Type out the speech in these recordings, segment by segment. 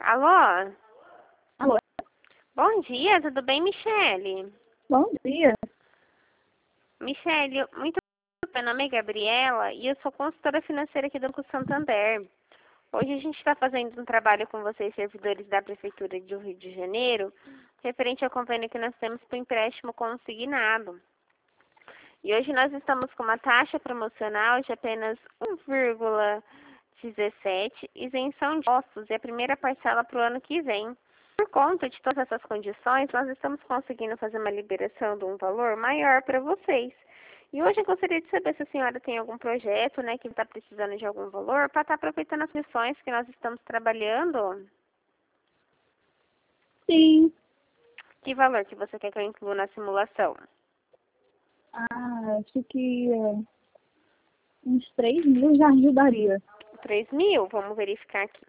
Alô? Alô? Bom dia, tudo bem, Michele? Bom dia. Michele, muito meu nome é Gabriela e eu sou consultora financeira aqui do Banco Santander. Hoje a gente está fazendo um trabalho com vocês, servidores da Prefeitura do Rio de Janeiro, referente ao convênio que nós temos para o empréstimo consignado. E hoje nós estamos com uma taxa promocional de apenas 1,17, isenção de impostos e a primeira parcela para o ano que vem. Por conta de todas essas condições, nós estamos conseguindo fazer uma liberação de um valor maior para vocês. E hoje eu gostaria de saber se a senhora tem algum projeto, né, que está precisando de algum valor para estar aproveitando as missões que nós estamos trabalhando. Sim. Que valor que você quer que eu inclua na simulação? Acho que uns 3.000 já ajudaria. 3.000? Vamos verificar aqui.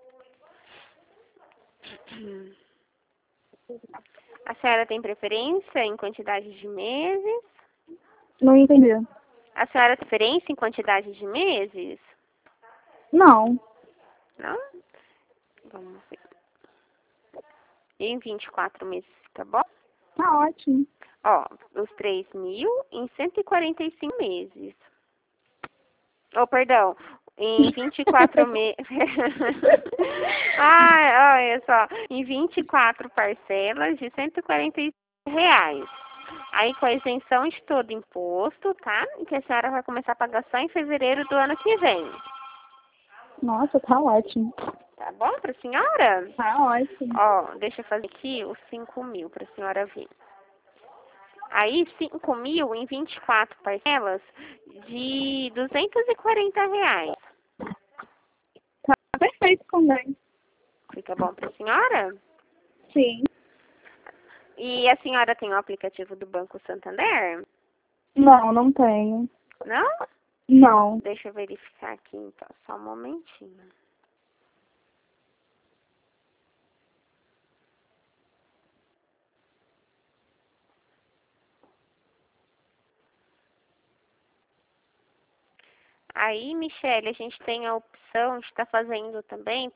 A senhora tem preferência em quantidade de meses? Não entendi. A senhora tem preferência em quantidade de meses? Não. Não? Vamos ver. Em 24 meses, tá bom? Tá ótimo. Ó, os 3.000 em 145 meses. Oh, perdão. Em 24 meses. Ai, olha só. Em 24 parcelas de R$ 145. Aí com a isenção de todo imposto, tá? Que a senhora vai começar a pagar só em fevereiro do ano que vem. Nossa, tá ótimo. Tá bom pra senhora? Tá ótimo. Ó, deixa eu fazer aqui os 5.000 pra senhora ver. Aí, 5.000 em 24 parcelas de R$ 240. Tá perfeito também. Fica bom pra senhora? Sim. E a senhora tem o aplicativo do Banco Santander? Não, não tenho. Não? Não. Deixa eu verificar aqui então, só um momentinho. Aí, Michele, a gente tem a opção de estar fazendo também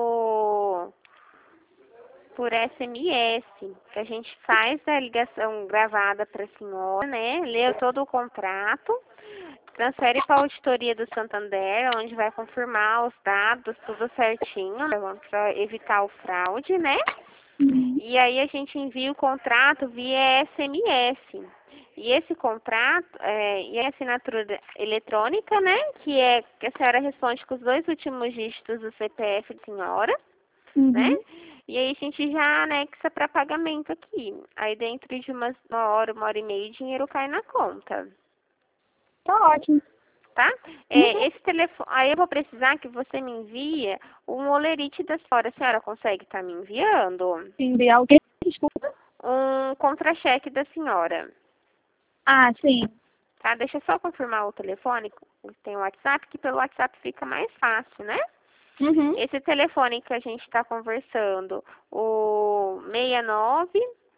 por SMS, que a gente faz a ligação gravada para a senhora, né? Lê todo o contrato, transfere para a auditoria do Santander, onde vai confirmar os dados, tudo certinho, para evitar o fraude, né? E aí a gente envia o contrato via SMS. E esse contrato e a assinatura eletrônica, né? Que a senhora responde com os 2 últimos dígitos do CPF da senhora, né? E aí a gente já anexa para pagamento aqui. Aí dentro de uma hora e meia, o dinheiro cai na conta. Tá ótimo. Tá? Esse telefone, aí eu vou precisar que você me envie um olerite da senhora. A senhora consegue estar me enviando? Enviar o quê? Desculpa. Um contra-cheque da senhora. Sim. Tá? Deixa eu só confirmar o telefone. Tem o WhatsApp, que pelo WhatsApp fica mais fácil, né? Esse telefone que a gente está conversando, o 69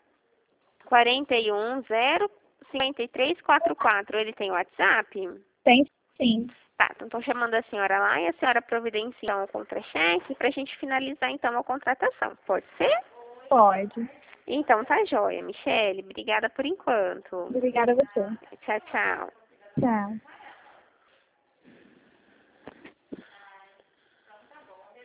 41 0 53 44, ele tem WhatsApp? Tem sim. Tá, então estou chamando a senhora lá e a senhora providencia então, o contra-cheque para a gente finalizar então a contratação. Pode ser? Pode. Então tá joia, Michele. Obrigada por enquanto. Obrigada a você. Tchau, tchau. Tchau.